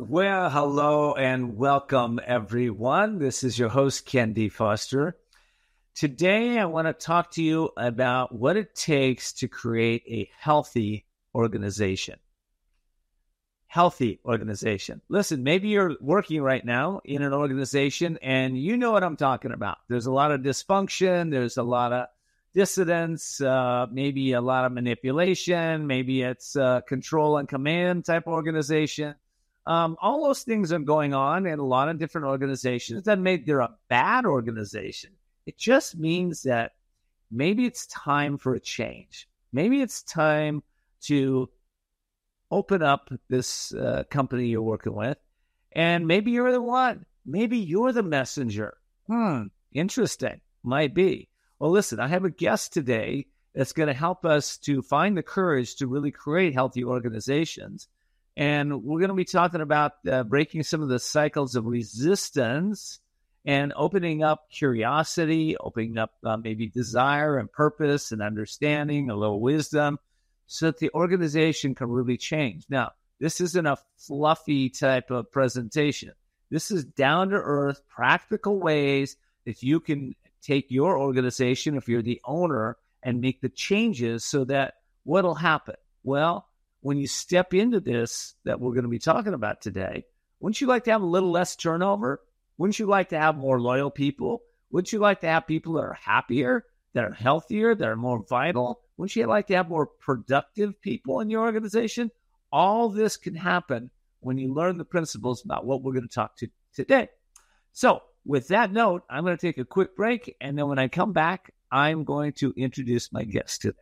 Well, hello and welcome, everyone. This is your host, Ken D. Foster. Today, I want to talk to you about what it takes to create a healthy organization. Healthy organization. Listen, maybe you're working right now in an organization and you know what I'm talking about. There's a lot of dysfunction. There's a lot of dissidence, maybe a lot of manipulation. Maybe it's control and command type organization. All those things are going on in a lot of different organizations. It doesn't mean they're a bad organization. It just means that maybe it's time for a change. Maybe it's time to open up this company you're working with, and maybe you're the one. Maybe you're the messenger. Interesting. Might be. Well, listen, I have a guest today that's going to help us to find the courage to really create healthy organizations. And we're going to be talking about breaking some of the cycles of resistance and opening up curiosity, opening up maybe desire and purpose and understanding, a little wisdom, so that the organization can really change. Now, this isn't a fluffy type of presentation. This is down-to-earth, practical ways that you can take your organization, if you're the owner, and make the changes so that what'll happen? Well, when you step into this that we're going to be talking about today, wouldn't you like to have a little less turnover? Wouldn't you like to have more loyal people? Wouldn't you like to have people that are happier, that are healthier, that are more vital? Wouldn't you like to have more productive people in your organization? All this can happen when you learn the principles about what we're going to talk to today. So with that note, I'm going to take a quick break, and then when I come back, I'm going to introduce my guest today.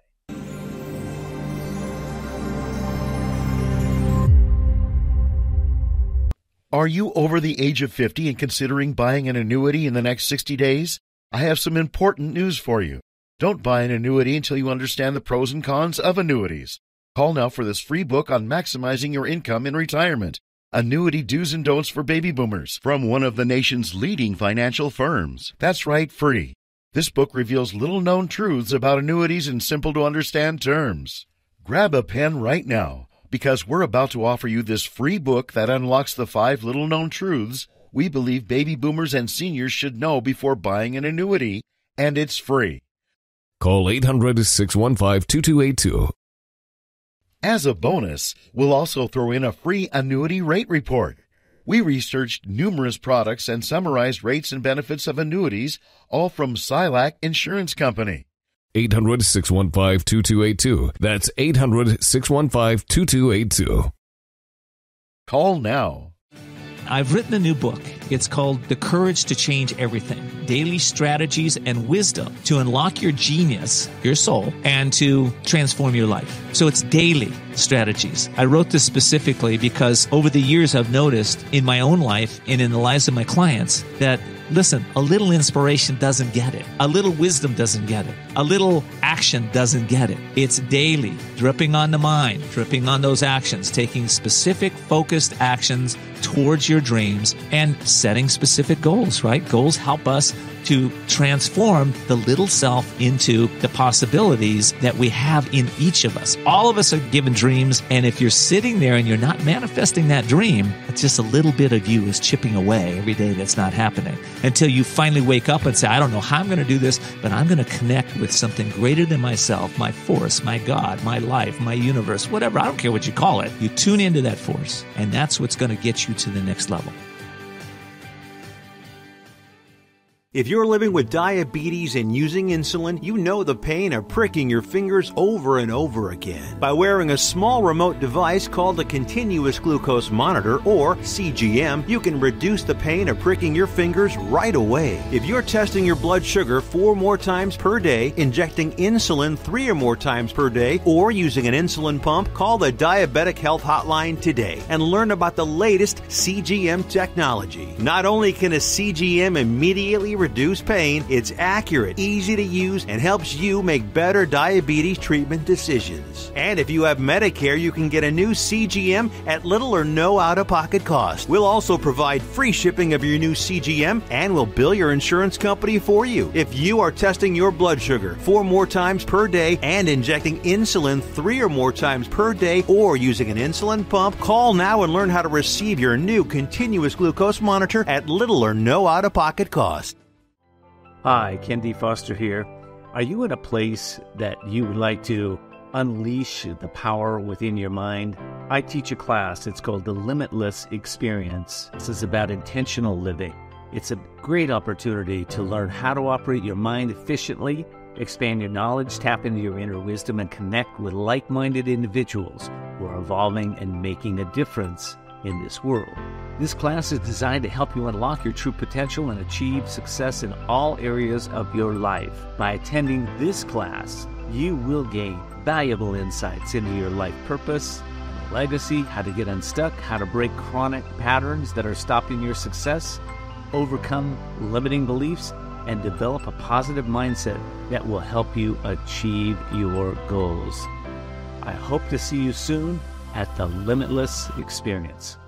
Are you over the age of 50 and considering buying an annuity in the next 60 days? I have some important news for you. Don't buy an annuity until you understand the pros and cons of annuities. Call now for this free book on maximizing your income in retirement. Annuity Do's and Don'ts for Baby Boomers from one of the nation's leading financial firms. That's right, free. This book reveals little-known truths about annuities in simple-to-understand terms. Grab a pen right now, because we're about to offer you this free book that unlocks the 5 little-known truths we believe baby boomers and seniors should know before buying an annuity, and it's free. Call 800-615-2282. As a bonus, we'll also throw in a free annuity rate report. We researched numerous products and summarized rates and benefits of annuities, all from Silac Insurance Company. 800-615-2282. That's 800-615-2282. Call now. I've written a new book. It's called The Courage to Change Everything, Daily Strategies and Wisdom to Unlock Your Genius, your soul, and to transform your life. So it's daily strategies. I wrote this specifically because over the years I've noticed in my own life and in the lives of my clients that, listen, a little inspiration doesn't get it. A little wisdom doesn't get it. A little action doesn't get it. It's daily, dripping on the mind, dripping on those actions, taking specific focused actions towards your dreams and setting specific goals, right? Goals help us to transform the little self into the possibilities that we have in each of us. All of us are given dreams, and if you're sitting there and you're not manifesting that dream, it's just a little bit of you is chipping away every day that's not happening until you finally wake up and say, I don't know how I'm going to do this, but I'm going to connect with something greater than myself, my force, my God, my life, my universe, whatever. I don't care what you call it. You tune into that force, and that's what's going to get you to the next level. If you're living with diabetes and using insulin, you know the pain of pricking your fingers over and over again. By wearing a small remote device called a continuous glucose monitor, or CGM, you can reduce the pain of pricking your fingers right away. If you're testing your blood sugar 4 more times per day, injecting insulin 3 or more times per day, or using an insulin pump, call the Diabetic Health Hotline today and learn about the latest CGM technology. Not only can a CGM immediately reduce pain, it's accurate, easy to use, and helps you make better diabetes treatment decisions. And if you have Medicare, you can get a new CGM at little or no out-of-pocket cost. We'll also provide free shipping of your new CGM, and we'll bill your insurance company for you. If you are testing your blood sugar 4 more times per day and injecting insulin 3 or more times per day or using an insulin pump, call now and learn how to receive your new continuous glucose monitor at little or no out-of-pocket cost. Hi, Ken D. Foster here. Are you in a place that you would like to unleash the power within your mind? I teach a class. It's called The Limitless Experience. This is about intentional living. It's a great opportunity to learn how to operate your mind efficiently, expand your knowledge, tap into your inner wisdom, and connect with like-minded individuals who are evolving and making a difference in this world. This class is designed to help you unlock your true potential and achieve success in all areas of your life. By attending this class, you will gain valuable insights into your life purpose, legacy, how to get unstuck, how to break chronic patterns that are stopping your success, overcome limiting beliefs, and develop a positive mindset that will help you achieve your goals. I hope to see you soon at the Limitless Experience.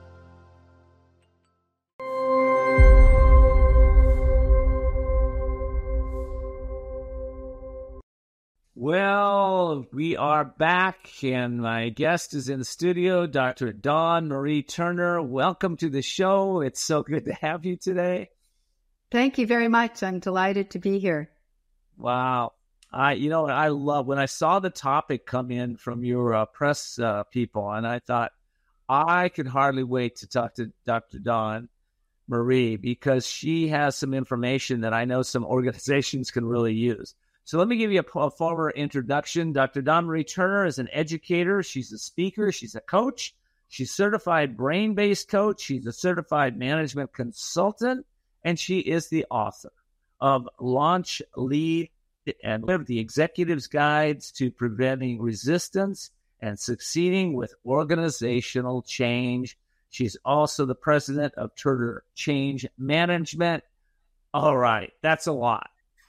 Well, we are back, and my guest is in the studio, Dr. Dawn Marie Turner. Welcome to the show. It's so good to have you today. Thank you very much. I'm delighted to be here. Wow. I love when I saw the topic come in from your press people, and I thought I could hardly wait to talk to Dr. Dawn Marie because she has some information that I know some organizations can really use. So let me give you a formal introduction. Dr. Dawn Marie Turner is an educator. She's a speaker. She's a coach. She's a certified brain-based coach. She's a certified management consultant, and she is the author of Launch, Lead, and Live, the Executive's Guides to Preventing Resistance and Succeeding with Organizational Change. She's also the president of Turner Change Management. All right, that's a lot.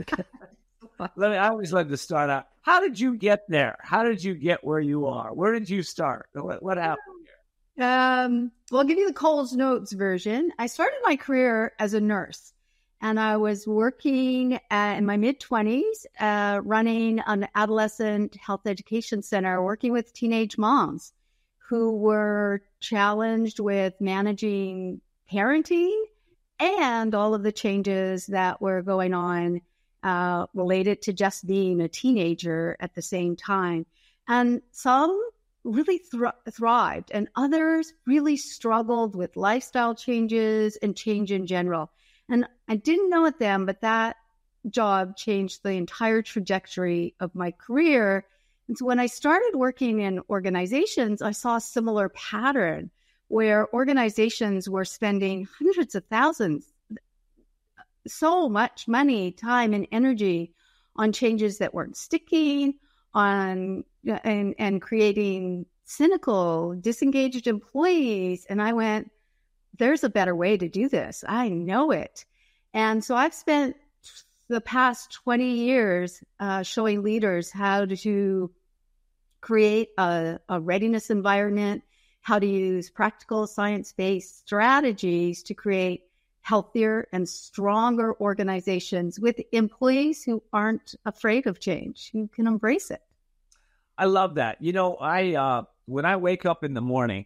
I always like to start out. How did you get there? How did you get where you are? Where did you start? What happened here? I'll give you the Coles Notes version. I started my career as a nurse, and I was working in my mid-20s, running an adolescent health education center, working with teenage moms who were challenged with managing parenting and all of the changes that were going on related to just being a teenager at the same time. And some really thrived, and others really struggled with lifestyle changes and change in general. And I didn't know it then, but that job changed the entire trajectory of my career. And so when I started working in organizations, I saw a similar pattern where organizations were spending hundreds of thousands, so much money, time, and energy on changes that weren't sticking, and creating cynical, disengaged employees. And I went, there's a better way to do this. I know it. And so I've spent the past 20 years showing leaders how to create a readiness environment, how to use practical science-based strategies to create healthier and stronger organizations with employees who aren't afraid of change, who can embrace it. I love that. You know, when I wake up in the morning,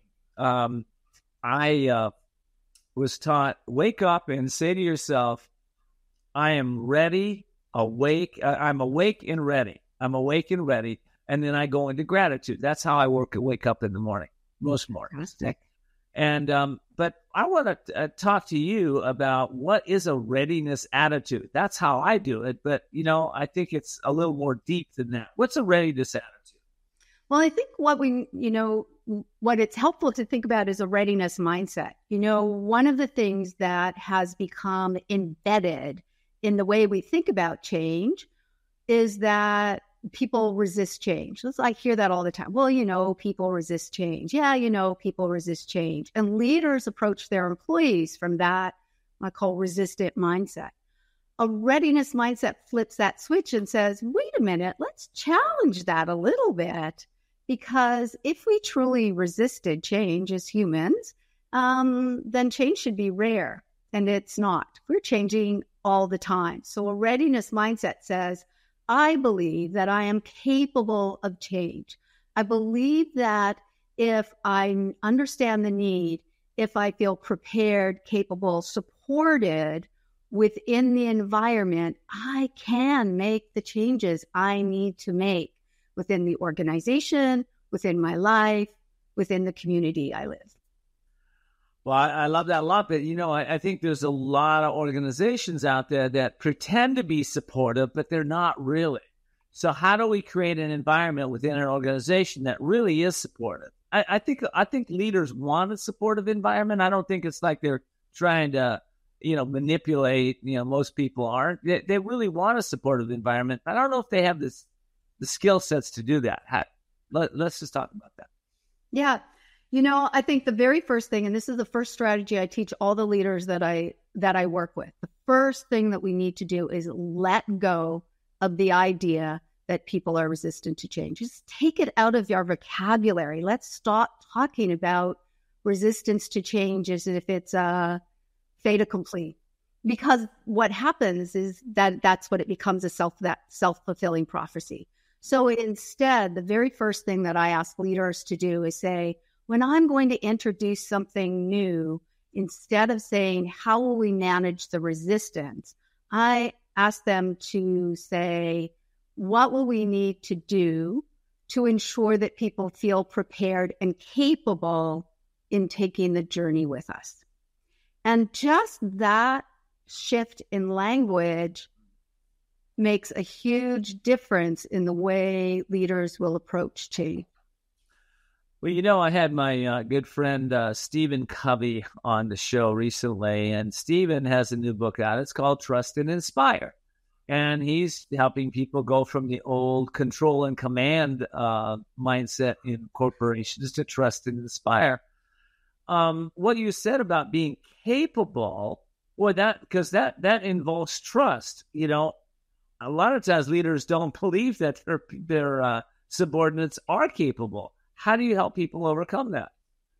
I was taught, wake up and say to yourself, I am ready, awake. I'm awake and ready. I'm awake and ready. And then I go into gratitude. That's how I wake up in the morning, most mornings. And but I want to talk to you about what is a readiness attitude. That's how I do it. But, you know, I think it's a little more deep than that. What's a readiness attitude? Well, I think what it's helpful to think about is a readiness mindset. You know, one of the things that has become embedded in the way we think about change is that people resist change. I hear that all the time. Well, you know, people resist change. Yeah, you know, people resist change. And leaders approach their employees from that, I call resistant mindset. a readiness mindset flips that switch and says, wait a minute, let's challenge that a little bit. Because if we truly resisted change as humans, then change should be rare. And it's not. We're changing all the time. So a readiness mindset says, I believe that I am capable of change. I believe that if I understand the need, if I feel prepared, capable, supported within the environment, I can make the changes I need to make within the organization, within my life, within the community I live. Well, I love that a lot, but I think there's a lot of organizations out there that pretend to be supportive, but they're not really. So how do we create an environment within an organization that really is supportive? I think leaders want a supportive environment. I don't think it's like they're trying to, manipulate. Most people aren't. They really want a supportive environment. I don't know if they have the skill sets to do that. Let's just talk about that. Yeah. I think the very first thing, and this is the first strategy I teach all the leaders that I work with. The first thing that we need to do is let go of the idea that people are resistant to change. Just take it out of your vocabulary. Let's stop talking about resistance to change as if it's a fait accompli. Because what happens is that's what it becomes, that self-fulfilling prophecy. So instead, the very first thing that I ask leaders to do is say, when I'm going to introduce something new, instead of saying, how will we manage the resistance? I ask them to say, what will we need to do to ensure that people feel prepared and capable in taking the journey with us? And just that shift in language makes a huge difference in the way leaders will approach change. Well, I had my good friend Stephen Covey on the show recently, and Stephen has a new book out. It's called Trust and Inspire. And he's helping people go from the old control and command mindset in corporations to trust and inspire. What you said about being capable, because that involves trust. A lot of times leaders don't believe that their subordinates are capable. How do you help people overcome that?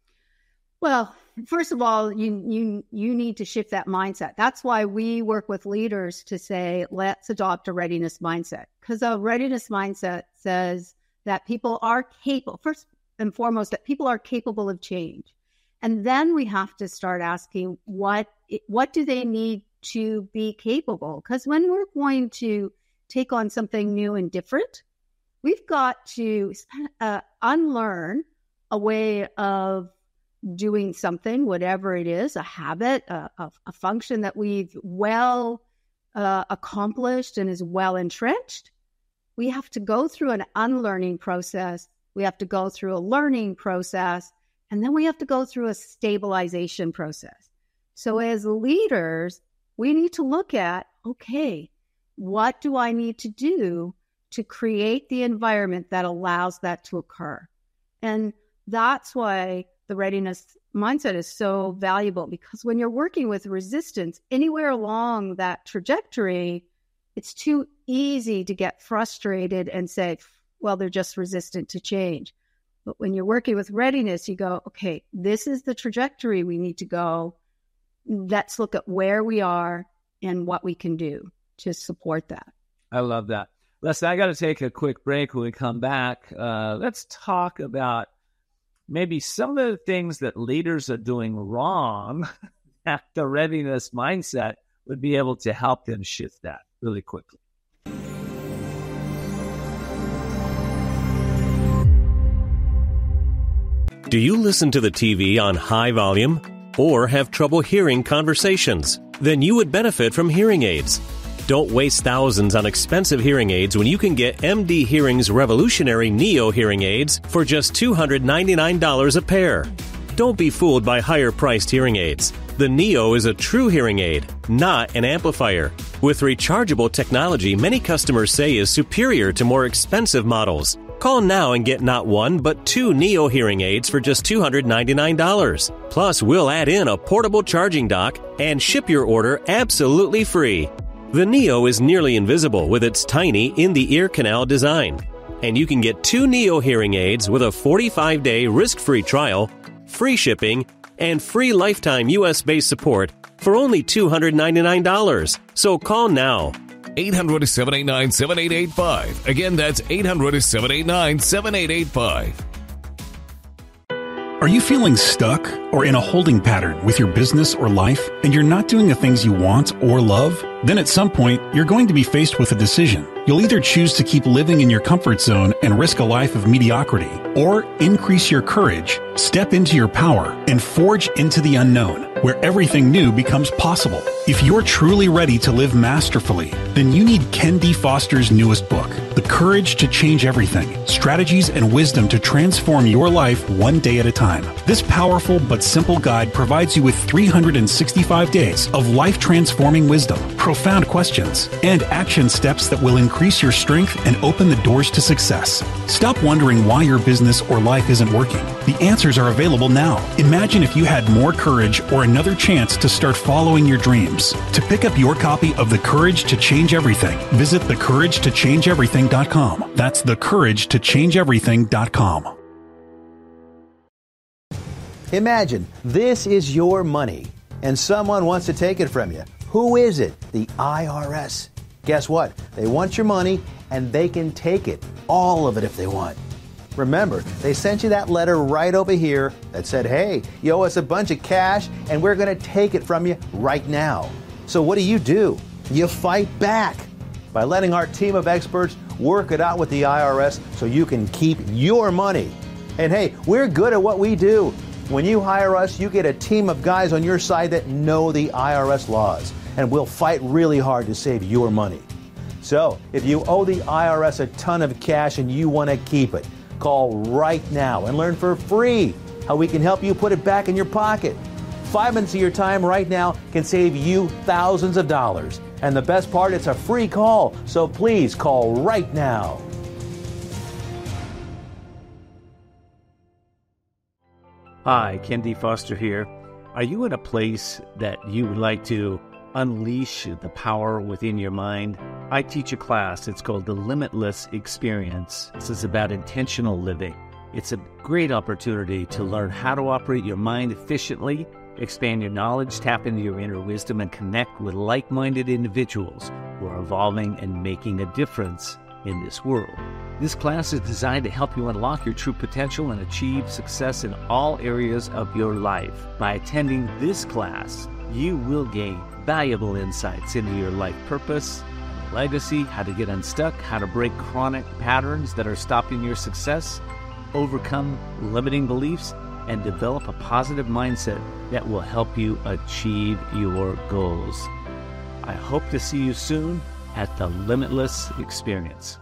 Well, first of all, you need to shift that mindset. That's why we work with leaders to say, let's adopt a readiness mindset. Because a readiness mindset says that people are capable, first and foremost, that people are capable of change. And then we have to start asking, what do they need to be capable? Because when we're going to take on something new and different, we've got to unlearn a way of doing something, whatever it is, a habit, a function that we've well accomplished and is well entrenched. We have to go through an unlearning process. We have to go through a learning process, and then we have to go through a stabilization process. So as leaders, we need to look at, okay, what do I need to do to create the environment that allows that to occur? And that's why the readiness mindset is so valuable, because when you're working with resistance anywhere along that trajectory, it's too easy to get frustrated and say, well, they're just resistant to change. But when you're working with readiness, you go, okay, this is the trajectory we need to go. Let's look at where we are and what we can do to support that. I love that. Listen, I got to take a quick break. When we come back, let's talk about maybe some of the things that leaders are doing wrong that the readiness mindset would be able to help them shift that really quickly. Do you listen to the TV on high volume or have trouble hearing conversations? Then you would benefit from hearing aids. Don't waste thousands on expensive hearing aids when you can get MD Hearing's revolutionary Neo hearing aids for just $299 a pair. Don't be fooled by higher-priced hearing aids. The Neo is a true hearing aid, not an amplifier. With rechargeable technology many customers say is superior to more expensive models. Call now and get not one, but 2 Neo hearing aids for just $299. Plus, we'll add in a portable charging dock and ship your order absolutely free. The Neo is nearly invisible with its tiny in-the-ear canal design. And you can get 2 Neo hearing aids with a 45-day risk-free trial, free shipping, and free lifetime U.S.-based support for only $299. So call now. 800-789-7885. Again, that's 800-789-7885. Are you feeling stuck or in a holding pattern with your business or life and you're not doing the things you want or love? Then at some point, you're going to be faced with a decision. You'll either choose to keep living in your comfort zone and risk a life of mediocrity, or increase your courage, step into your power, and forge into the unknown, where everything new becomes possible. If you're truly ready to live masterfully, then you need Ken D. Foster's newest book, The Courage to Change Everything, Strategies and Wisdom to Transform Your Life One Day at a Time. This powerful but simple guide provides you with 365 days of life-transforming wisdom, profound questions, and action steps that will increase your strength and open the doors to success. Stop wondering why your business or life isn't working. The answers are available now. Imagine if you had more courage or another chance to start following your dreams. To pick up your copy of The Courage to Change Everything, visit thecouragetochangeeverything.com. That's thecouragetochangeeverything.com. Imagine this is your money and someone wants to take it from you. Who is it? The IRS. Guess what? They want your money and they can take it, all of it if they want. Remember, they sent you that letter right over here that said, hey, you owe us a bunch of cash and we're going to take it from you right now. So what do? You fight back by letting our team of experts work it out with the IRS so you can keep your money. And hey, we're good at what we do. When you hire us, you get a team of guys on your side that know the IRS laws, and we'll fight really hard to save your money. So, if you owe the IRS a ton of cash and you want to keep it, call right now and learn for free how we can help you put it back in your pocket. 5 minutes of your time right now can save you thousands of dollars. And the best part, it's a free call, so please call right now. Hi, Ken D. Foster here. Are you in a place that you would like to unleash the power within your mind? I teach a class. It's called The Limitless Experience. This is about intentional living. It's a great opportunity to learn how to operate your mind efficiently, expand your knowledge, tap into your inner wisdom, and connect with like-minded individuals who are evolving and making a difference in this world. This class is designed to help you unlock your true potential and achieve success in all areas of your life. By attending this class, you will gain valuable insights into your life purpose, legacy, how to get unstuck, how to break chronic patterns that are stopping your success, overcome limiting beliefs, and develop a positive mindset that will help you achieve your goals. I hope to see you soon at the Limitless Experience.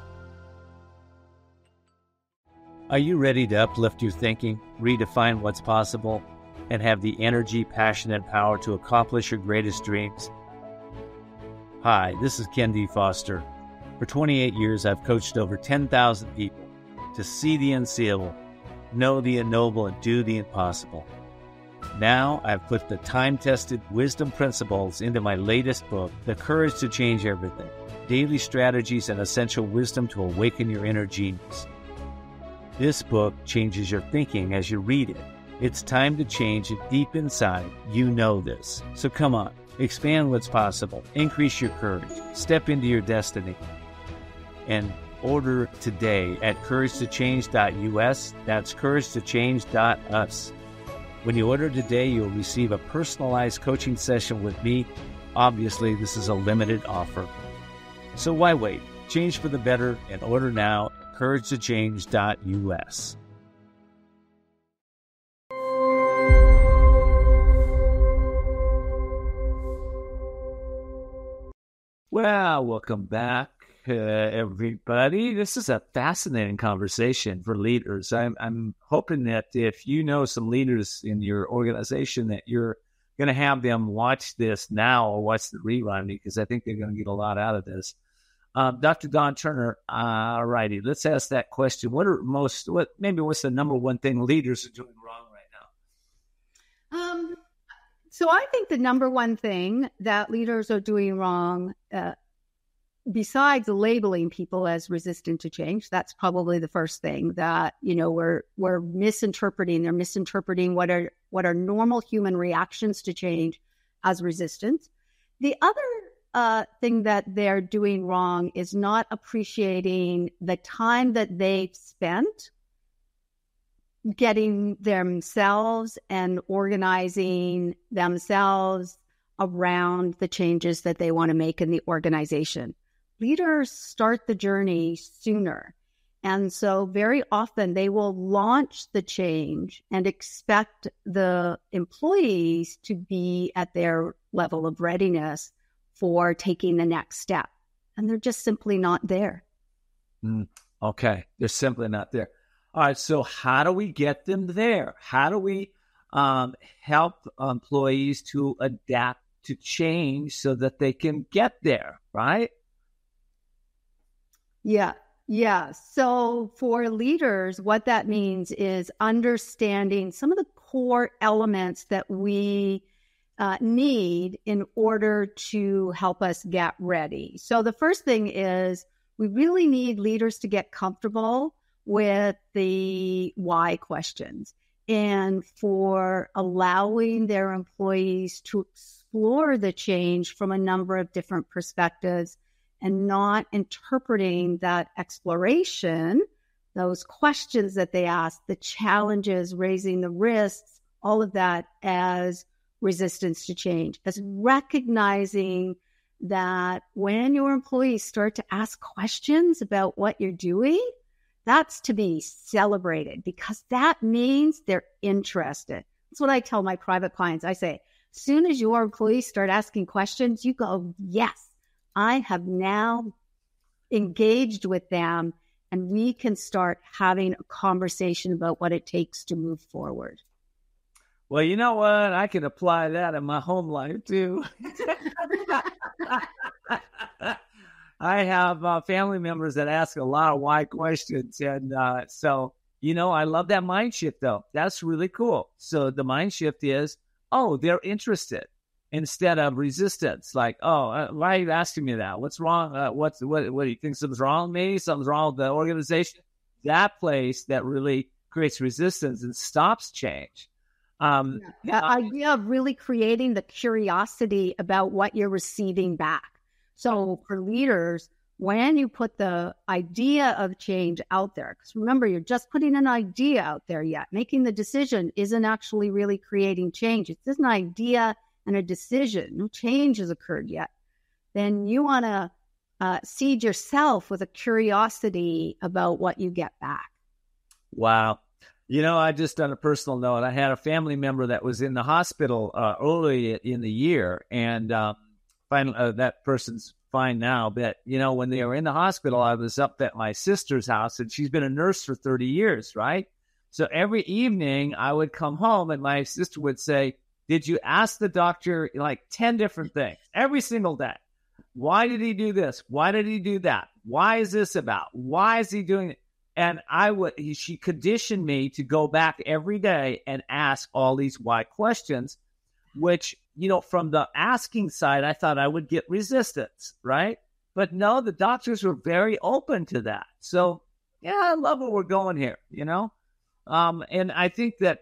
Are you ready to uplift your thinking, redefine what's possible, and have the energy, passion, and power to accomplish your greatest dreams? Hi, this is Ken D. Foster. For 28 years, I've coached over 10,000 people to see the unseeable, know the unknowable, and do the impossible. Now, I've put the time-tested wisdom principles into my latest book, The Courage to Change Everything: Daily Strategies and Essential Wisdom to Awaken Your Inner Genius. This book changes your thinking as you read it. It's time to change it deep inside. You know this. So come on, expand what's possible, increase your courage, step into your destiny, and order today at couragetochange.us. That's couragetochange.us. When you order today, you'll receive a personalized coaching session with me. Obviously, this is a limited offer. So why wait? Change for the better and order now at couragetochange.us. Well, welcome back, everybody. This is a fascinating conversation for leaders. I'm hoping that if you know some leaders in your organization, that you're going to have them watch this now or watch the rerun, because I think they're going to get a lot out of this. Dr. Dawn Turner, all righty, let's ask that question. What's the number one thing leaders are doing wrong right now? So I think the number one thing that leaders are doing wrong, besides labeling people as resistant to change, that's probably the first thing that, we're misinterpreting. They're misinterpreting what are normal human reactions to change as resistance. The other thing that they're doing wrong is not appreciating the time that they've spent getting themselves and organizing themselves around the changes that they want to make in the organization. Leaders start the journey sooner. And so very often they will launch the change and expect the employees to be at their level of readiness for taking the next step. And they're just simply not there. Okay. They're simply not there. All right. So how do we get them there? How do we help employees to adapt to change so that they can get there, right? Yeah. So for leaders, what that means is understanding some of the core elements that we need in order to help us get ready. So the first thing is we really need leaders to get comfortable with the why questions and for allowing their employees to explore the change from a number of different perspectives and not interpreting that exploration, those questions that they ask, the challenges, raising the risks, all of that as resistance to change, as recognizing that when your employees start to ask questions about what you're doing, that's to be celebrated because that means they're interested. That's what I tell my private clients. I say, as soon as your employees start asking questions, you go, yes, I have now engaged with them and we can start having a conversation about what it takes to move forward. Well, you know what? I can apply that in my home life too. I have family members that ask a lot of why questions. And so, I love that mind shift, though. That's really cool. So the mind shift is, they're interested instead of resistance. Like, why are you asking me that? What's wrong? What do you think? Something's wrong with me? Something's wrong with the organization? That place that really creates resistance and stops change. The idea of really creating the curiosity about what you're receiving back. So for leaders, when you put the idea of change out there, because remember, you're just putting an idea out there yet. Making the decision isn't actually really creating change. It's just an idea and a decision. No change has occurred yet. Then you want to seed yourself with a curiosity about what you get back. Wow. I just on a personal note, I had a family member that was in the hospital early in the year, and finally, that person's fine now. But, when they were in the hospital, I was up at my sister's house, and she's been a nurse for 30 years, right? So every evening I would come home, and my sister would say, did you ask the doctor like 10 different things every single day? Why did he do this? Why did he do that? Why is this about? Why is he doing it? And she conditioned me to go back every day and ask all these why questions, which, from the asking side, I thought I would get resistance, right? But no, the doctors were very open to that. So, I love where we're going here, and I think that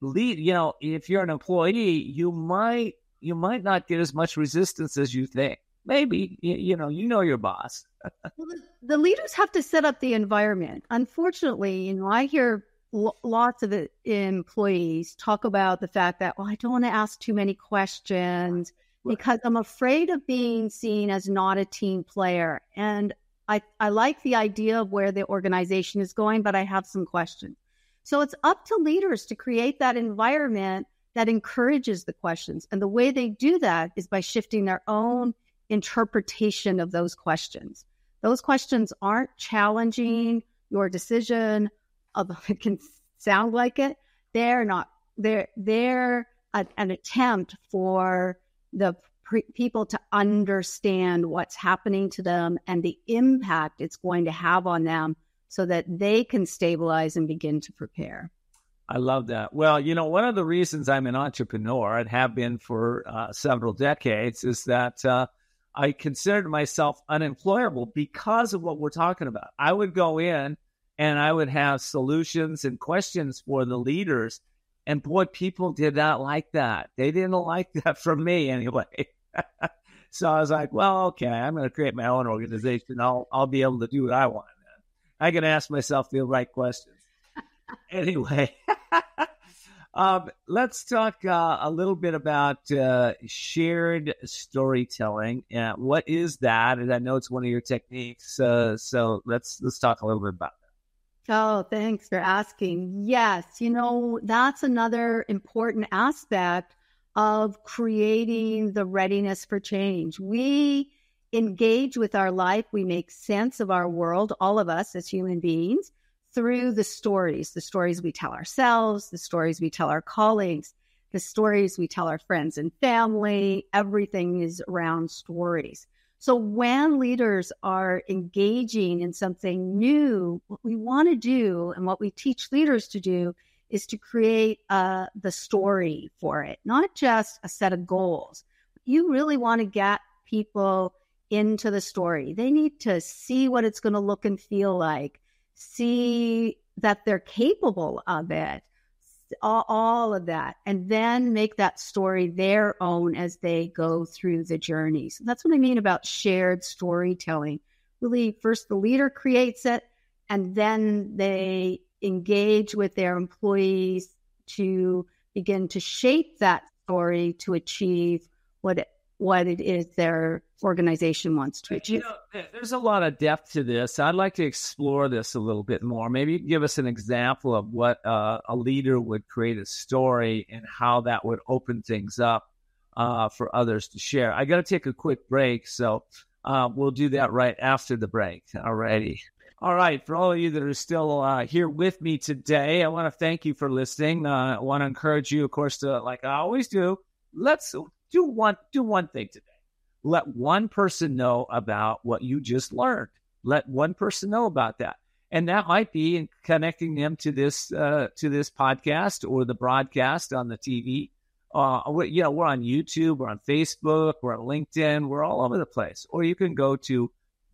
if you're an employee, you might not get as much resistance as you think. Maybe, you know your boss. Well, the leaders have to set up the environment. Unfortunately, I hear lots of employees talk about the fact that, I don't want to ask too many questions because I'm afraid of being seen as not a team player. And I like the idea of where the organization is going, but I have some questions. So it's up to leaders to create that environment that encourages the questions. And the way they do that is by shifting their own interpretation of those questions. Those questions aren't challenging your decision, although it can sound like it. They're not. They're an attempt for the people to understand what's happening to them and the impact it's going to have on them so that they can stabilize and begin to prepare. I love that. Well, one of the reasons I'm an entrepreneur and have been for several decades is that I considered myself unemployable because of what we're talking about. I would go in and I would have solutions and questions for the leaders. And boy, people did not like that. They didn't like that from me anyway. So I was like, well, okay, I'm going to create my own organization. I'll be able to do what I want. I can ask myself the right questions. Anyway, let's talk a little bit about shared storytelling. What is that? And I know it's one of your techniques. So let's talk a little bit about that. Oh, thanks for asking. Yes, that's another important aspect of creating the readiness for change. We engage with our life. We make sense of our world, all of us as human beings, through the stories we tell ourselves, the stories we tell our colleagues, the stories we tell our friends and family. Everything is around stories. So when leaders are engaging in something new, what we want to do and what we teach leaders to do is to create the story for it, not just a set of goals. You really want to get people into the story. They need to see what it's going to look and feel like, see that they're capable of it, all of that, and then make that story their own as they go through the journey. So that's what I mean about shared storytelling. Really, first the leader creates it, and then they engage with their employees to begin to shape that story to achieve what it is their organization wants to achieve. There's a lot of depth to this. I'd like to explore this a little bit more. Maybe you can give us an example of what a leader would create a story and how that would open things up for others to share. I got to take a quick break, so we'll do that right after the break. Alrighty. All right, for all of you that are still here with me today, I want to thank you for listening. I want to encourage you, of course, to, like I always do, let's do one thing today. Let one person know about what you just learned. Let one person know about that. And that might be in connecting them to this podcast or the broadcast on the TV. We're on YouTube, we're on Facebook, we're on LinkedIn, we're all over the place. Or you can go to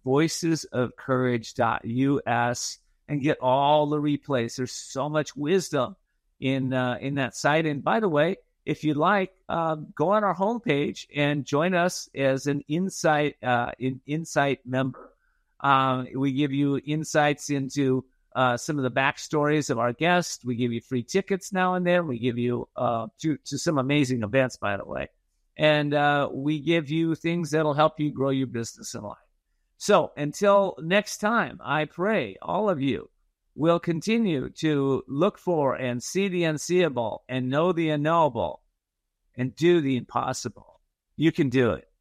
voicesofcourage.us and get all the replays. There's so much wisdom in that site. And by the way, if you'd like, go on our homepage and join us as an Insight member. We give you insights into some of the backstories of our guests. We give you free tickets now and then. We give you to some amazing events, by the way. And we give you things that'll help you grow your business in life. So until next time, I pray all of you will continue to look for and see the unseeable and know the unknowable and do the impossible. You can do it.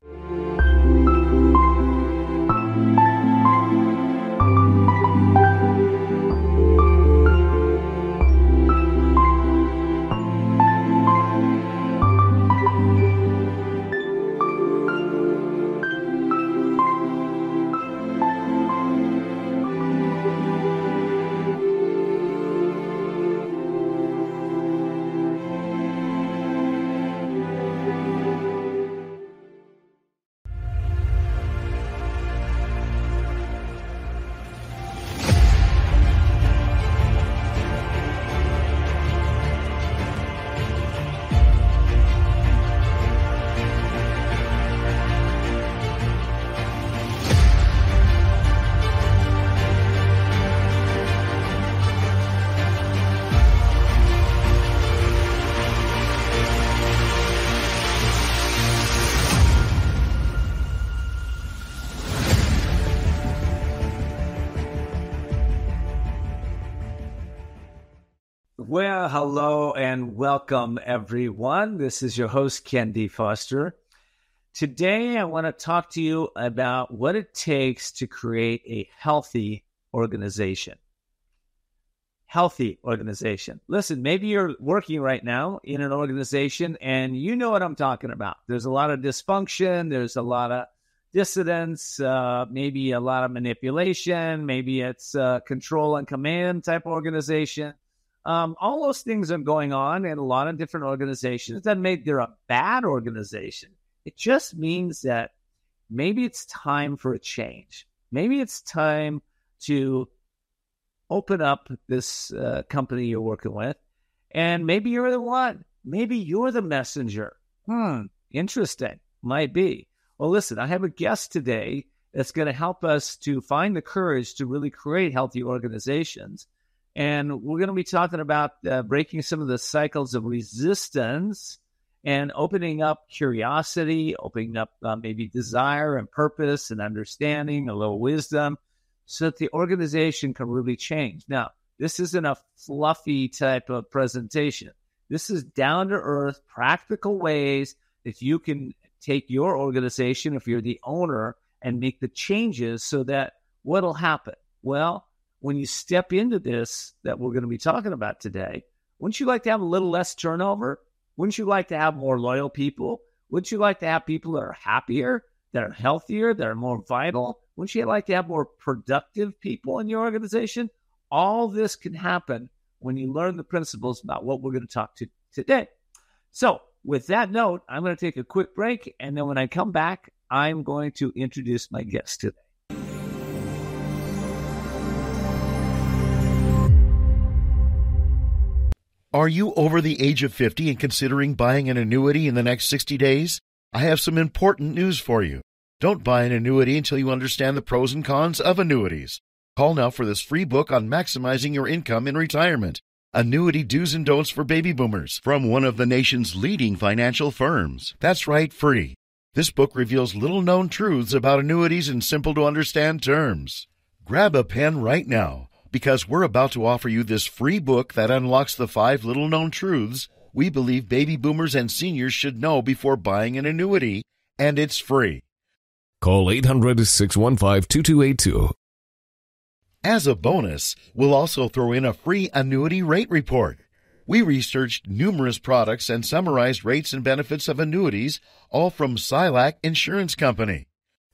Well, hello and welcome, everyone. This is your host, Ken D. Foster. Today, I want to talk to you about what it takes to create a healthy organization. Healthy organization. Listen, maybe you're working right now in an organization and you know what I'm talking about. There's a lot of dysfunction. There's a lot of dissidence, maybe a lot of manipulation. Maybe it's control and command type organization. All those things are going on in a lot of different organizations. That doesn't mean they're a bad organization. It just means that maybe it's time for a change. Maybe it's time to open up this company you're working with, and maybe you're the one. Maybe you're the messenger. Interesting. Might be. Well, listen, I have a guest today that's going to help us to find the courage to really create healthy organizations. And we're going to be talking about breaking some of the cycles of resistance and opening up curiosity, opening up maybe desire and purpose and understanding, a little wisdom, so that the organization can really change. Now, this isn't a fluffy type of presentation. This is down-to-earth, practical ways that you can take your organization, if you're the owner, and make the changes so that what'll happen? Well, when you step into this that we're going to be talking about today, wouldn't you like to have a little less turnover? Wouldn't you like to have more loyal people? Wouldn't you like to have people that are happier, that are healthier, that are more vital? Wouldn't you like to have more productive people in your organization? All this can happen when you learn the principles about what we're going to talk to today. So with that note, I'm going to take a quick break. And then when I come back, I'm going to introduce my guest today. Are you over the age of 50 and considering buying an annuity in the next 60 days? I have some important news for you. Don't buy an annuity until you understand the pros and cons of annuities. Call now for this free book on maximizing your income in retirement. Annuity Do's and Don'ts for Baby Boomers from one of the nation's leading financial firms. That's right, free. This book reveals little-known truths about annuities in simple-to-understand terms. Grab a pen right now, because we're about to offer you this free book that unlocks the 5 little-known truths we believe baby boomers and seniors should know before buying an annuity, and it's free. Call 800-615-2282. As a bonus, we'll also throw in a free annuity rate report. We researched numerous products and summarized rates and benefits of annuities, all from Silac Insurance Company.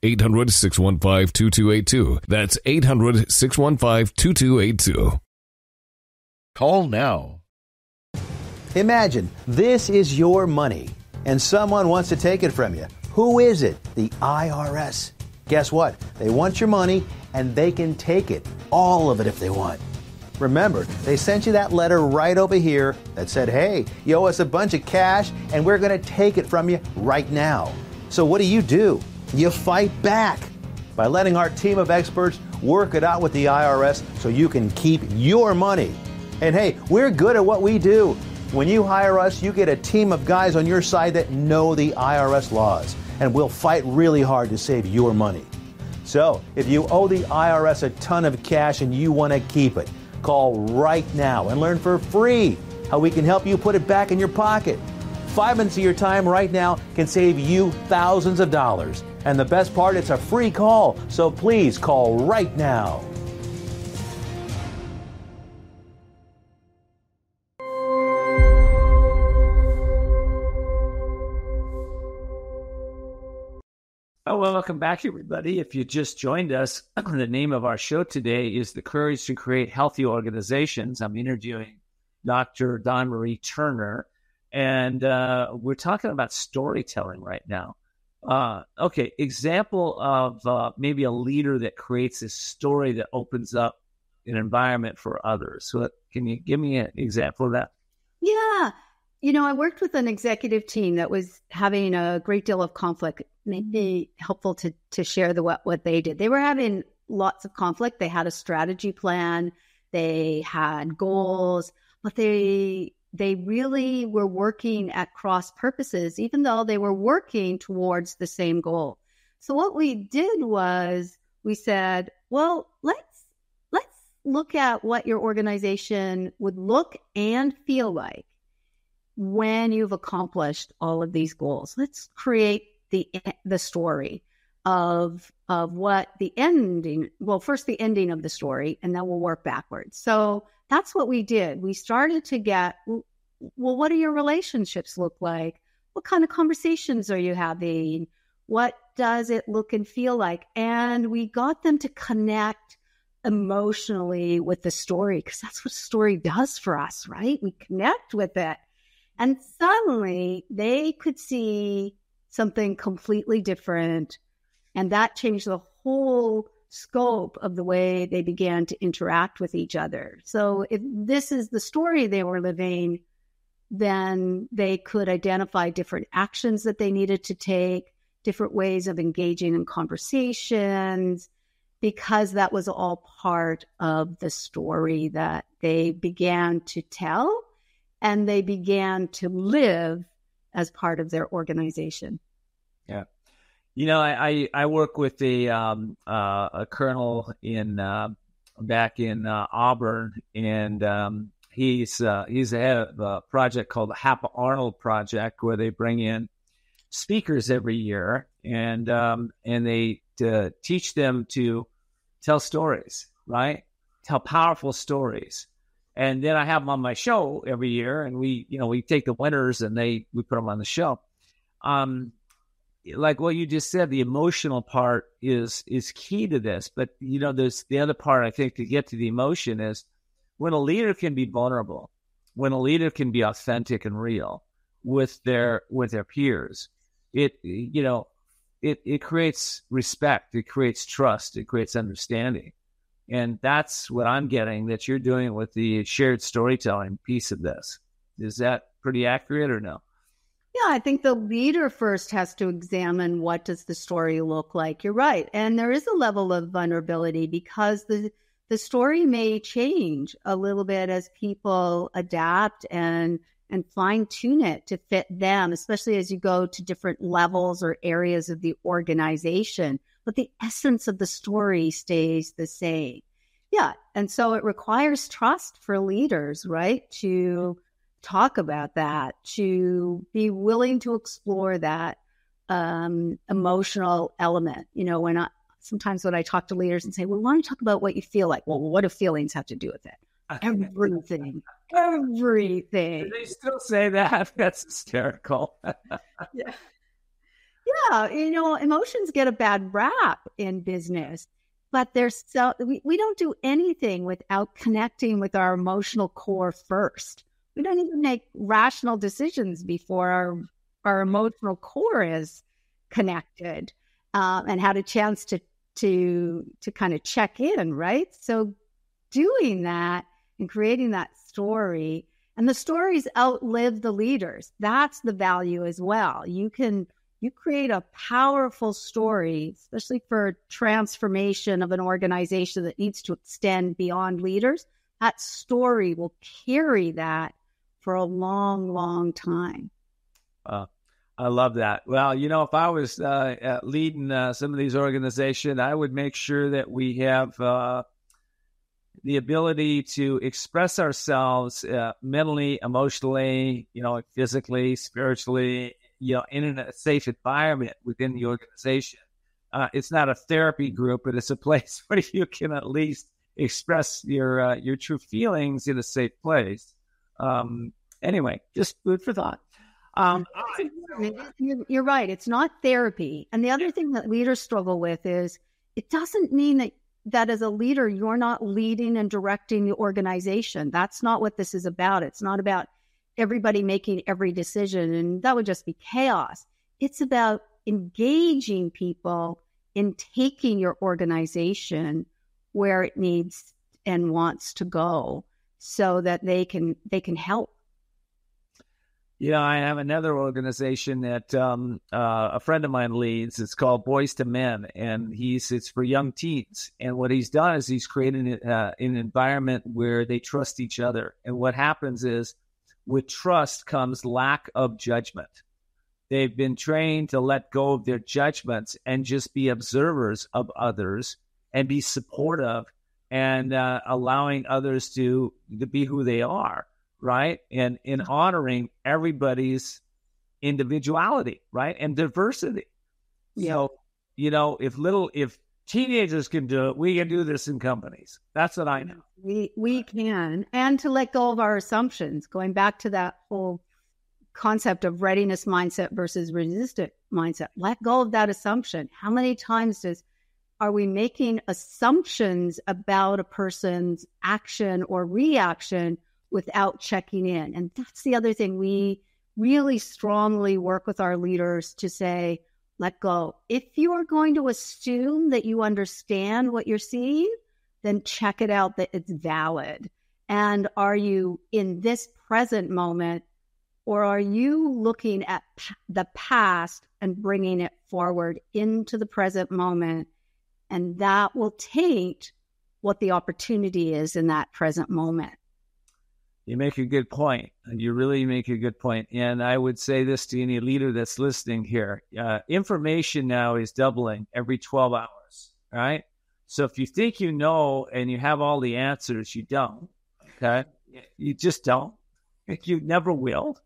800-615-2282. That's 800-615-2282. Call now. Imagine this is your money and someone wants to take it from you. Who is it? The IRS. Guess what? They want your money and they can take it, all of it if they want. Remember, they sent you that letter right over here that said, hey, you owe us a bunch of cash and we're going to take it from you right now. So what do? You fight back by letting our team of experts work it out with the IRS so you can keep your money. And hey, we're good at what we do. When you hire us, you get a team of guys on your side that know the IRS laws, and we'll fight really hard to save your money. So, if you owe the IRS a ton of cash and you want to keep it, call right now and learn for free how we can help you put it back in your pocket. 5 minutes of your time right now can save you thousands of dollars. And the best part, it's a free call, so please call right now. Oh, well, welcome back, everybody. If you just joined us, the name of our show today is The Courage to Create Healthy Organizations. I'm interviewing Dr. Dawn Marie Turner, and we're talking about storytelling right now. Okay, example of maybe a leader that creates a story that opens up an environment for others. So can you give me an example of that? Yeah. I worked with an executive team that was having a great deal of conflict. Maybe helpful to share what they did. They were having lots of conflict. They had a strategy plan. They had goals, but they really were working at cross purposes, even though they were working towards the same goal. So what we did was we said, well, let's look at what your organization would look and feel like when you've accomplished all of these goals. Let's create the story of what the ending, well, first the ending of the story, and then we'll work backwards. So that's what we did. We started to get, well, what do your relationships look like? What kind of conversations are you having? What does it look and feel like? And we got them to connect emotionally with the story, because that's what story does for us, right? We connect with it. And suddenly they could see something completely different. And that changed the whole scope of the way they began to interact with each other. So if this is the story they were living, then they could identify different actions that they needed to take, different ways of engaging in conversations, because that was all part of the story that they began to tell and they began to live as part of their organization. Yeah. You know, I work with a colonel back in Auburn, and he's the head of a project called the Hap Arnold Project, where they bring in speakers every year, and they teach them to tell stories, right? Tell powerful stories. And then I have them on my show every year, and we take the winners and we put them on the show. Like what you just said, the emotional part is key to this. But, there's the other part, I think, to get to the emotion is when a leader can be vulnerable, when a leader can be authentic and real with their peers, it creates respect, it creates trust, it creates understanding. And that's what I'm getting that you're doing with the shared storytelling piece of this. Is that pretty accurate or no? Yeah, I think the leader first has to examine what does the story look like. You're right. And there is a level of vulnerability because the story may change a little bit as people adapt and fine tune it to fit them, especially as you go to different levels or areas of the organization. But the essence of the story stays the same. Yeah. And so it requires trust for leaders, right? To talk about that, to be willing to explore that emotional element. Sometimes when I talk to leaders and say, well, why don't you talk about what you feel like? Well, what do feelings have to do with it? Everything. Do they still say that? That's hysterical. Yeah. Yeah. Emotions get a bad rap in business, but we don't do anything without connecting with our emotional core first. We don't even make rational decisions before our emotional core is connected and had a chance to kind of check in, right? So doing that and creating that story, and the stories outlive the leaders. That's the value as well. You create a powerful story, especially for transformation of an organization that needs to extend beyond leaders. That story will carry that for a long, long time. I love that. Well, if I was leading some of these organizations, I would make sure that we have the ability to express ourselves mentally, emotionally, physically, spiritually, in a safe environment within the organization. It's not a therapy group, but it's a place where you can at least express your true feelings in a safe place. Anyway, just food for thought. You're right. It's not therapy. And the other thing that leaders struggle with is it doesn't mean that as a leader, you're not leading and directing the organization. That's not what this is about. It's not about everybody making every decision, and that would just be chaos. It's about engaging people in taking your organization where it needs and wants to go so that they can help. I have another organization that a friend of mine leads. It's called Boys to Men, and it's for young teens. And what he's done is he's created an environment where they trust each other. And what happens is, with trust comes lack of judgment. They've been trained to let go of their judgments and just be observers of others and be supportive and allowing others to be who they are. Right. And in honoring everybody's individuality, right. And diversity. Yeah. So, if teenagers can do it, we can do this in companies. That's what I know. We can. And to let go of our assumptions, going back to that whole concept of readiness mindset versus resistant mindset, let go of that assumption. How many times does are we making assumptions about a person's action or reaction without checking in? And that's the other thing. We really strongly work with our leaders to say, let go. If you are going to assume that you understand what you're seeing, then check it out that it's valid. And are you in this present moment, or are you looking at the past and bringing it forward into the present moment? And that will taint what the opportunity is in that present moment. You make a good point. You really make a good point. And I would say this to any leader that's listening here. Information now is doubling every 12 hours, right? So if you think you know and you have all the answers, you don't, okay? You just don't. You never will.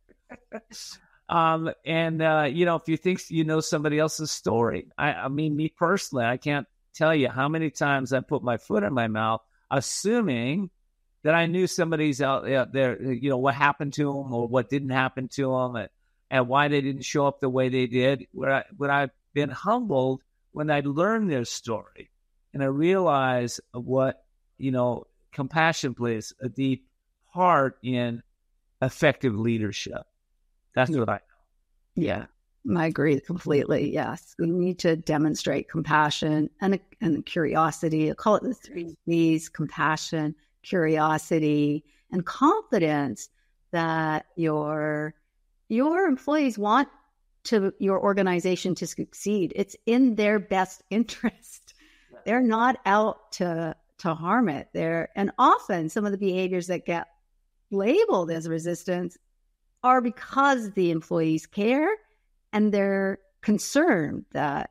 If you think you know somebody else's story, I mean, me personally, I can't tell you how many times I put my foot in my mouth, assuming that I knew somebody's out there, what happened to them or what didn't happen to them and why they didn't show up the way they did. When I've been humbled when I learned their story and I realize what, compassion plays a deep part in effective leadership. That's what I know. Yeah, I agree completely. Yes, we need to demonstrate compassion and curiosity. I call it the 3 C's: compassion, curiosity, and confidence that your employees want your organization to succeed. It's in their best interest. They're not out to harm it. And often some of the behaviors that get labeled as resistance are because the employees care and they're concerned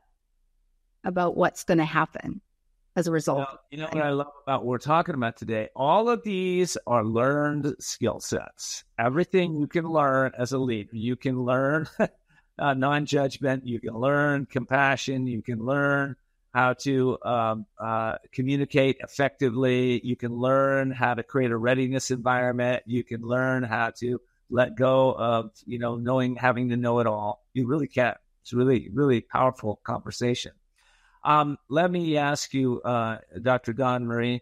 about what's going to happen as a result. What I love about what we're talking about today, all of these are learned skill sets. Everything you can learn as a leader. You can learn non-judgment. You can learn compassion. You can learn how to communicate effectively. You can learn how to create a readiness environment. You can learn how to let go of, having to know it all. You really can. It's really, really powerful conversation. Let me ask you, Dr. Dawn Marie,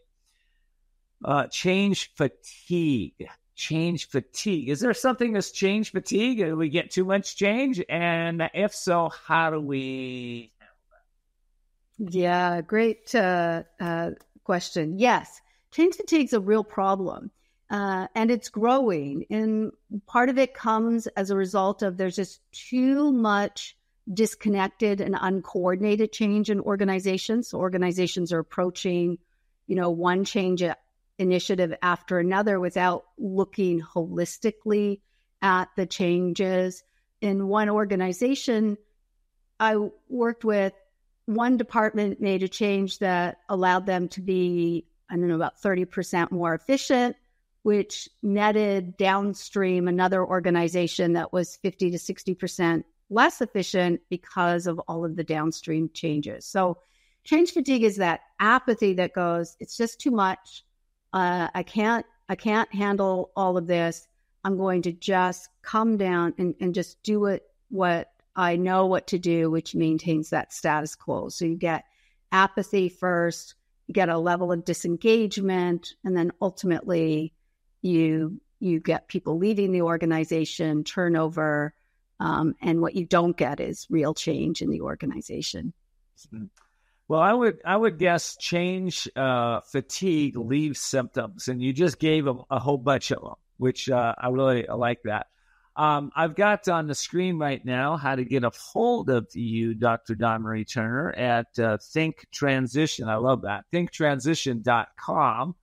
change fatigue. Change fatigue. Is there something as change fatigue? Do we get too much change? And if so, how do we handle that? Yeah, great question. Yes, change fatigue is a real problem. And it's growing. And part of it comes as a result of there's just too much disconnected and uncoordinated change in organizations. So organizations are approaching, one change initiative after another without looking holistically at the changes. In one organization I worked with, one department made a change that allowed them to be, about 30% more efficient, which netted downstream another organization that was 50 to 60% less efficient because of all of the downstream changes. So change fatigue is that apathy that goes, it's just too much. I can't handle all of this. I'm going to just come down and just do what I know what to do, which maintains that status quo. So you get apathy first, you get a level of disengagement, and then ultimately you get people leaving the organization, turnover, and what you don't get is real change in the organization. Well, I would guess change fatigue leaves symptoms, and you just gave a whole bunch of them, which I really like that. I've got on the screen right now how to get a hold of you, Dr. Dawn Marie Turner, at Think Transition. I love that. ThinkTransition.com.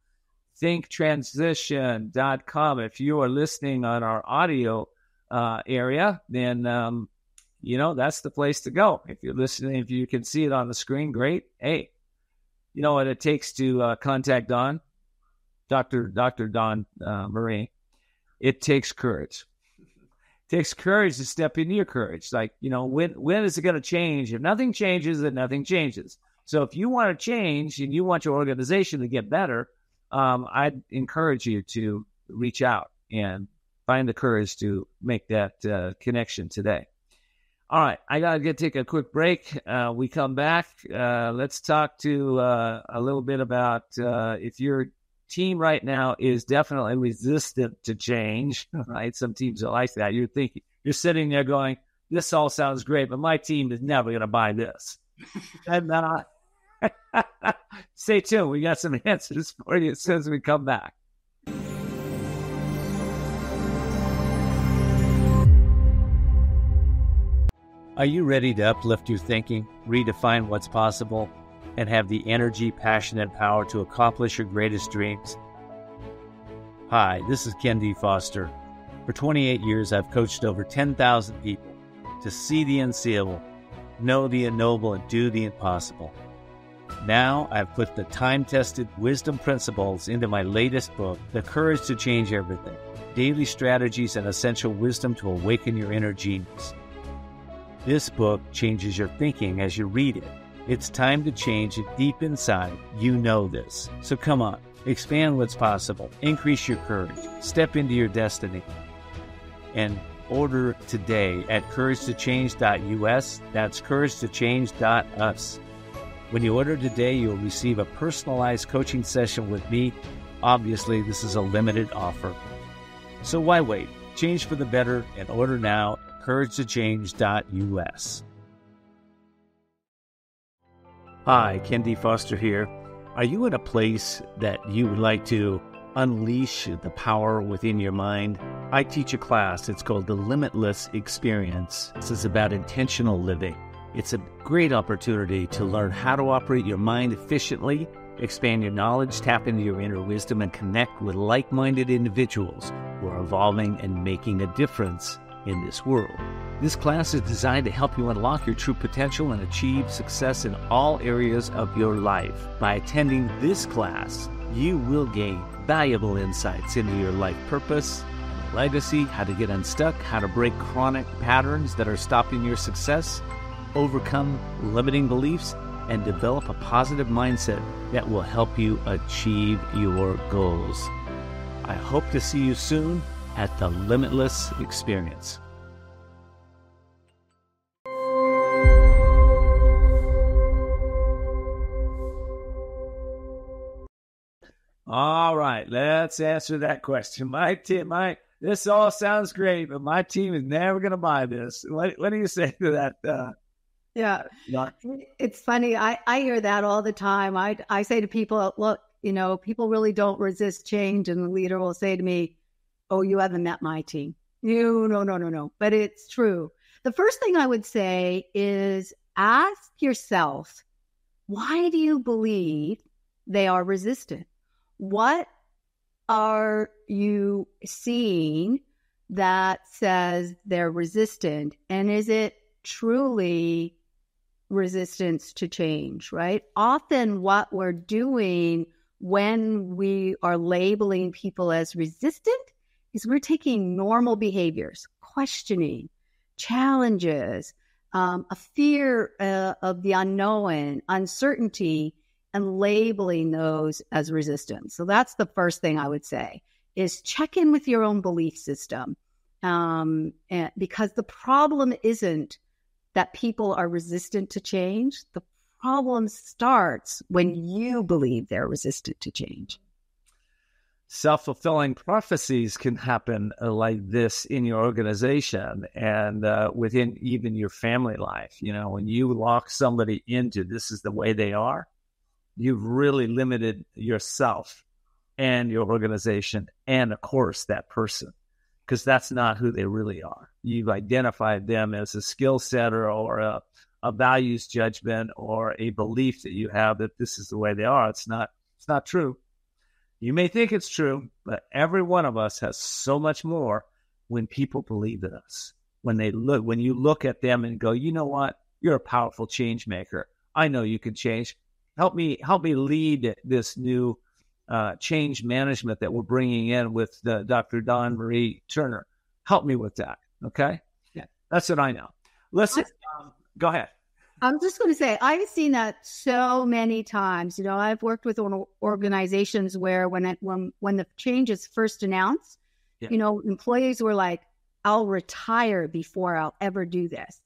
ThinkTransition.com. If you are listening on our audio area, then that's the place to go. If you're listening, if you can see it on the screen, great. Hey, you know what it takes to contact Dawn, Dr. Dawn Marie? It takes courage. It takes courage to step into your courage. Like, when is it going to change? If nothing changes, then nothing changes. So if you want to change and you want your organization to get better, I'd encourage you to reach out and find the courage to make that connection today. All right, I got to take a quick break. We come back. Let's talk to a little bit about if your team right now is definitely resistant to change, right? Some teams are like that. You're sitting there going, this all sounds great, but my team is never going to buy this. And stay tuned. We got some answers for you as soon as we come back. Are you ready to uplift your thinking, redefine what's possible, and have the energy, passion, and power to accomplish your greatest dreams? Hi, this is Ken D. Foster. For 28 years, I've coached over 10,000 people to see the unseeable, know the unknowable, and do the impossible. Now, I've put the time-tested wisdom principles into my latest book, The Courage to Change Everything: Daily Strategies and Essential Wisdom to Awaken Your Inner Genius. This book changes your thinking as you read it. It's time to change it deep inside. You know this. So come on, expand what's possible, increase your courage, step into your destiny, and order today at couragetochange.us. That's couragetochange.us. When you order today, you'll receive a personalized coaching session with me. Obviously, this is a limited offer. So why wait? Change for the better and order now at couragetochange.us. Hi, Ken D. Foster here. Are you in a place that you would like to unleash the power within your mind? I teach a class. It's called The Limitless Experience. This is about intentional living. It's a great opportunity to learn how to operate your mind efficiently, expand your knowledge, tap into your inner wisdom, and connect with like-minded individuals who are evolving and making a difference in this world. This class is designed to help you unlock your true potential and achieve success in all areas of your life. By attending this class, you will gain valuable insights into your life purpose, legacy, how to get unstuck, how to break chronic patterns that are stopping your success, overcome limiting beliefs, and develop a positive mindset that will help you achieve your goals. I hope to see you soon at the Limitless Experience. All right, let's answer that question. This all sounds great, but my team is never going to buy this. What do you say to that? Yeah, it's funny. I hear that all the time. I say to people, look, people really don't resist change. And the leader will say to me, oh, you haven't met my team. No. But it's true. The first thing I would say is ask yourself, why do you believe they are resistant? What are you seeing that says they're resistant? And is it truly resistance to change, right? Often what we're doing when we are labeling people as resistant is we're taking normal behaviors, questioning, challenges, a fear of the unknown, uncertainty, and labeling those as resistance. So that's the first thing I would say is check in with your own belief system. And because the problem isn't that people are resistant to change. The problem starts when you believe they're resistant to change. Self-fulfilling prophecies can happen like this in your organization and within even your family life. When you lock somebody into this is the way they are, you've really limited yourself and your organization and, of course, that person, because that's not who they really are. You've identified them as a skill setter or a values judgment or a belief that you have that this is the way they are. It's not true. You may think it's true, but every one of us has so much more when people believe in us. When you look at them and go, you know what? You're a powerful change maker. I know you can change. Help me lead this new change management that we're bringing in with Dr. Dawn Marie Turner. Help me with that. Okay. Yeah. That's what I know. Listen, go ahead. I'm just going to say, I've seen that so many times. I've worked with organizations where when the change is first announced, employees were like, I'll retire before I'll ever do this.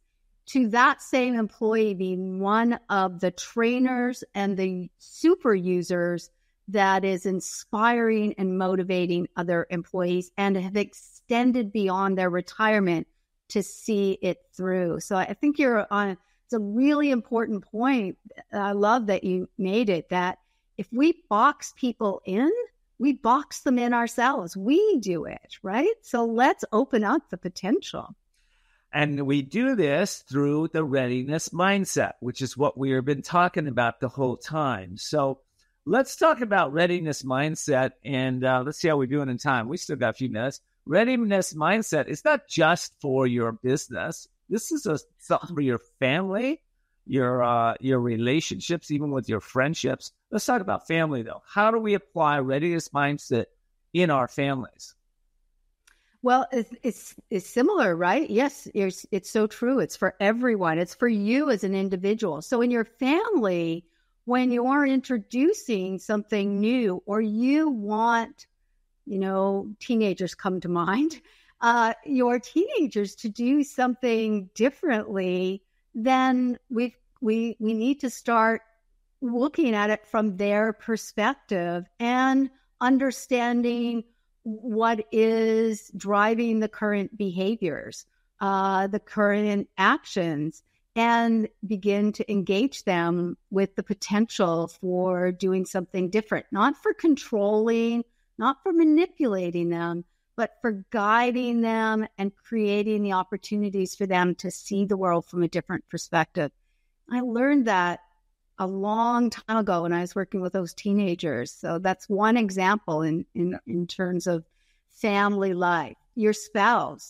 to that same employee being one of the trainers and the super users that is inspiring and motivating other employees and have extended beyond their retirement to see it through. So I think it's a really important point. I love that you made it, that if we box people in, we box them in ourselves. We do it, right? So let's open up the potential. And we do this through the readiness mindset, which is what we have been talking about the whole time. So let's talk about readiness mindset, and let's see how we're doing in time. We still got a few minutes. Readiness mindset is not just for your business. This is something for your family, your relationships, even with your friendships. Let's talk about family, though. How do we apply readiness mindset in our families? Well, it's similar, right? Yes, it's so true. It's for everyone. It's for you as an individual. So in your family, when you are introducing something new, or you want, teenagers come to mind, your teenagers to do something differently, then we need to start looking at it from their perspective and understanding what is driving the current behaviors, the current actions, and begin to engage them with the potential for doing something different, not for controlling, not for manipulating them, but for guiding them and creating the opportunities for them to see the world from a different perspective. I learned that a long time ago when I was working with those teenagers. So that's one example in terms of family life. Your spouse,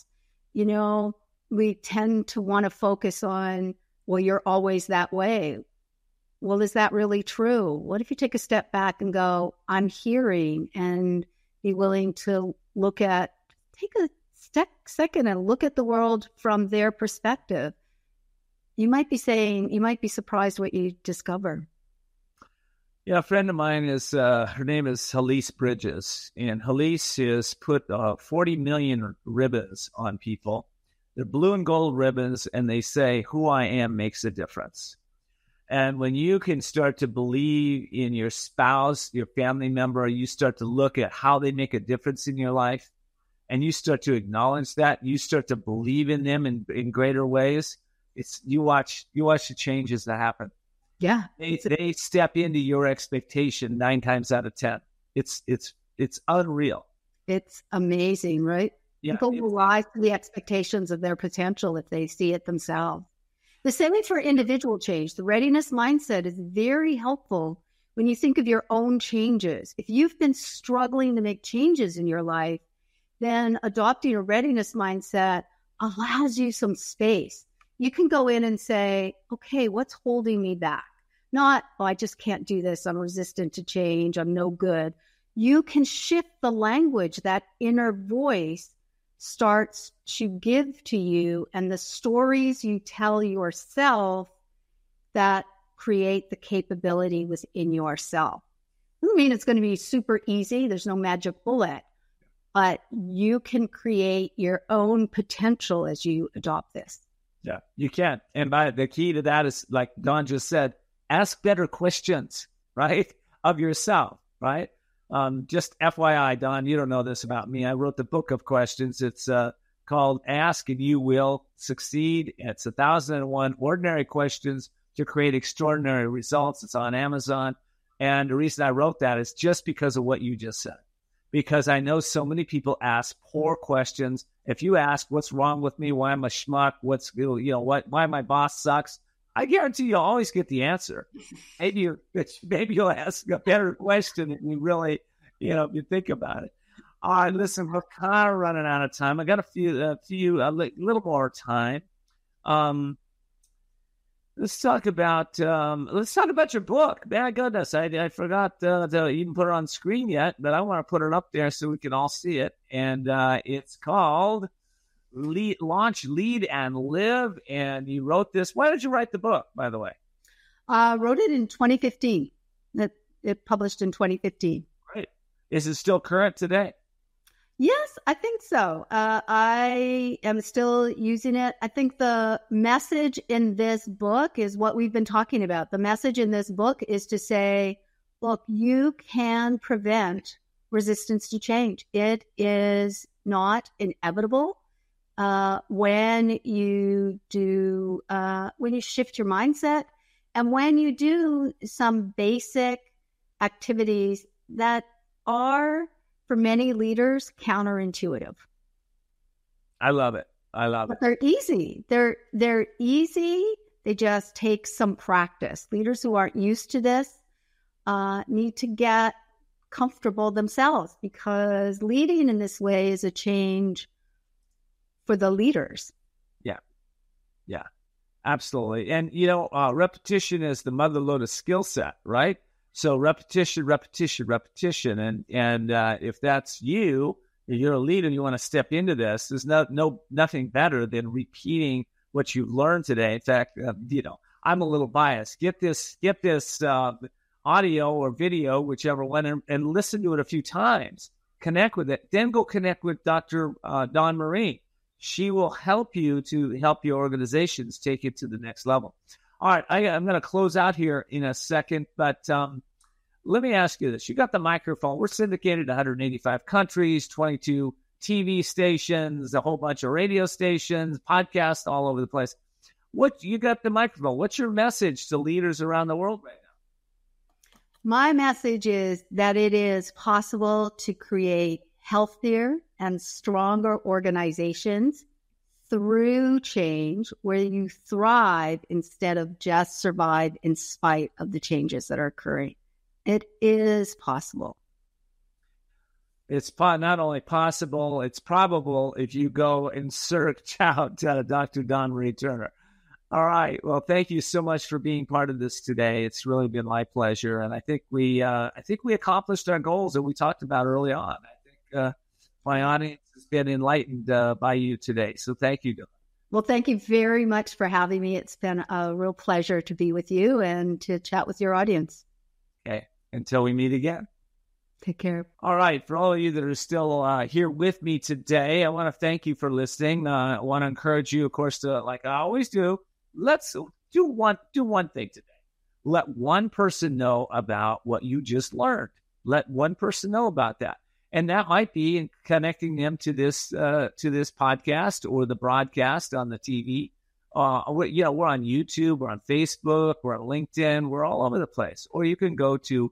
we tend to want to focus on, well, you're always that way. Well, is that really true? What if you take a step back and go, I'm hearing, and be willing to take a second and look at the world from their perspective? You might be surprised what you discover. Yeah, a friend of mine her name is Halise Bridges, and Halise has put 40 million ribbons on people. They're blue and gold ribbons, and they say, who I am makes a difference. And when you can start to believe in your spouse, your family member, you start to look at how they make a difference in your life, and you start to acknowledge that, you start to believe in them in greater ways, you watch the changes that happen. Yeah. They step into your expectation 9 times out of 10. It's unreal. It's amazing, right? Yeah, people will rise to the expectations of their potential if they see it themselves. The same way for individual change. The readiness mindset is very helpful when you think of your own changes. If you've been struggling to make changes in your life, then adopting a readiness mindset allows you some space. You can go in and say, okay, what's holding me back? Not, I just can't do this. I'm resistant to change. I'm no good. You can shift the language. That inner voice starts to give to you, and the stories you tell yourself that create the capability within yourself. Doesn't mean it's going to be super easy. There's no magic bullet, but you can create your own potential as you adopt this. Yeah, you can. And the key to that is, like Dawn just said, ask better questions, right, of yourself, right? Just FYI, Dawn, you don't know this about me. I wrote the book of questions. It's called Ask and You Will Succeed. It's 1,001 ordinary questions to create extraordinary results. It's on Amazon. And the reason I wrote that is just because of what you just said. Because I know so many people ask poor questions. If you ask, what's wrong with me? Why am I schmuck? Why my boss sucks? I guarantee you'll always get the answer. Maybe you'll ask a better question if you really, if you think about it. All right, listen, we're kind of running out of time. I got a little more time. Let's talk about your book. My goodness, I forgot to even put it on screen yet, but I want to put it up there so we can all see it. And it's called Launch, Lead, and Live. And you wrote this. Why did you write the book, by the way? I wrote it in 2015. It published in 2015. Great. Is it still current today? Yes, Yes, I think so. I am still using it. I think the message in this book is what we've been talking about. The message in this book is to say, look, you can prevent resistance to change. It is not inevitable. When you shift your mindset and when you do some basic activities that are, for many leaders, counterintuitive. I love it. But they're easy. They're easy. They just take some practice. Leaders who aren't used to this need to get comfortable themselves, because leading in this way is a change for the leaders. Yeah, absolutely. And, repetition is the mother lode of skill set, right? So repetition. And if that's you, if you're a leader and you want to step into this, there's nothing better than repeating what you've learned today. In fact, I'm a little biased. Get this audio or video, whichever one, and listen to it a few times. Connect with it. Then go connect with Dr. Dawn Marine. She will help you to help your organizations take it to the next level. All right, I'm going to close out here in a second, but let me ask you this. You got the microphone. We're syndicated to 185 countries, 22 TV stations, a whole bunch of radio stations, podcasts all over the place. You got the microphone. What's your message to leaders around the world right now? My message is that it is possible to create healthier and stronger organizations through change, where you thrive instead of just survive in spite of the changes that are occurring. It is possible. It's not only possible, it's probable if you go and search out Dr. Dawn Marie Turner. All right. Well, thank you so much for being part of this today. It's really been my pleasure, and I think we accomplished our goals that we talked about early on. I think my audience has been enlightened by you today. So thank you, Dawn. Well, thank you very much for having me. It's been a real pleasure to be with you and to chat with your audience. Okay. Until we meet again. Take care. All right. For all of you that are still here with me today, I want to thank you for listening. I want to encourage you, of course, to, like I always do, let's do one thing today. Let one person know about what you just learned. Let one person know about that. And that might be in connecting them to this podcast or the broadcast on the TV. We're on YouTube, we're on Facebook, we're on LinkedIn, we're all over the place. Or you can go to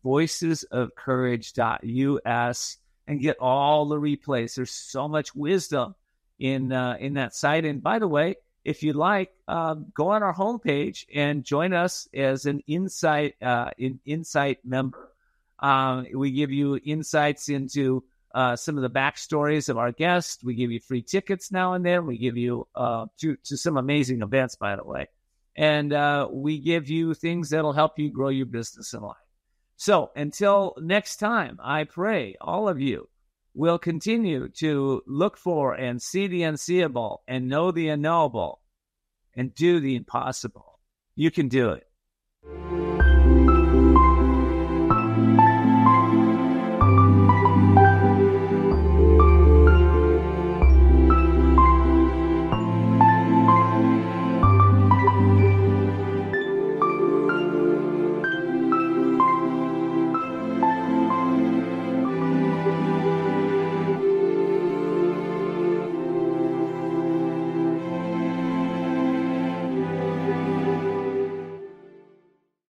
voicesofcourage.us and get all the replays. There's so much wisdom in that site. And by the way, if you'd like, go on our homepage and join us as an Insight member. We give you insights into some of the backstories of our guests. We give you free tickets now and then. We give you to some amazing events, by the way. And we give you things that'll help you grow your business in life. So until next time, I pray all of you will continue to look for and see the unseeable and know the unknowable and do the impossible. You can do it.